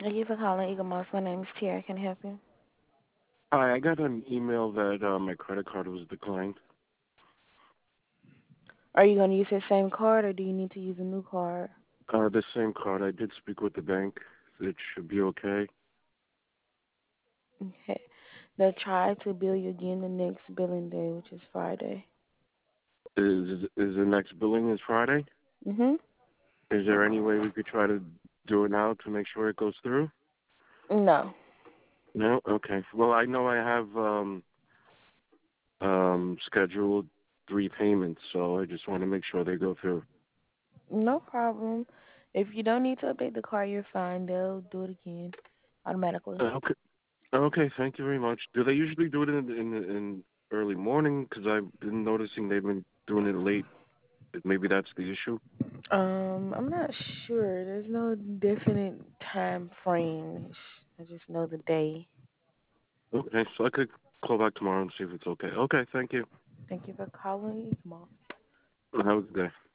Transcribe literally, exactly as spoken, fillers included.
Thank you for calling Eagle Moss. My name is Tiara. Can I help you? Hi, I got an email that uh, my credit card was declined. Are you going to use the same card or do you need to use a new card? Uh, the same card. I did speak with the bank. It should be okay. Okay. They'll try to bill you again the next billing day, which is Friday. Is is the next billing is Friday? Mhm. Is there any way we could try to do it now to make sure it goes through? No. No. Okay. Well, I know I have um um scheduled three payments, so I just want to make sure they go through. No problem. If you don't need to update the card, you're fine. They'll do it again automatically. Uh, Okay. Okay. Thank you very much. Do they usually do it in in in early morning? Because I've been noticing they've been doing it late. Maybe that's the issue. Um, I'm not sure. There's no definite time frame. I just know the day. Okay, so I could call back tomorrow and see if it's okay. Okay, thank you. Thank you for calling, Mom. Have a good day.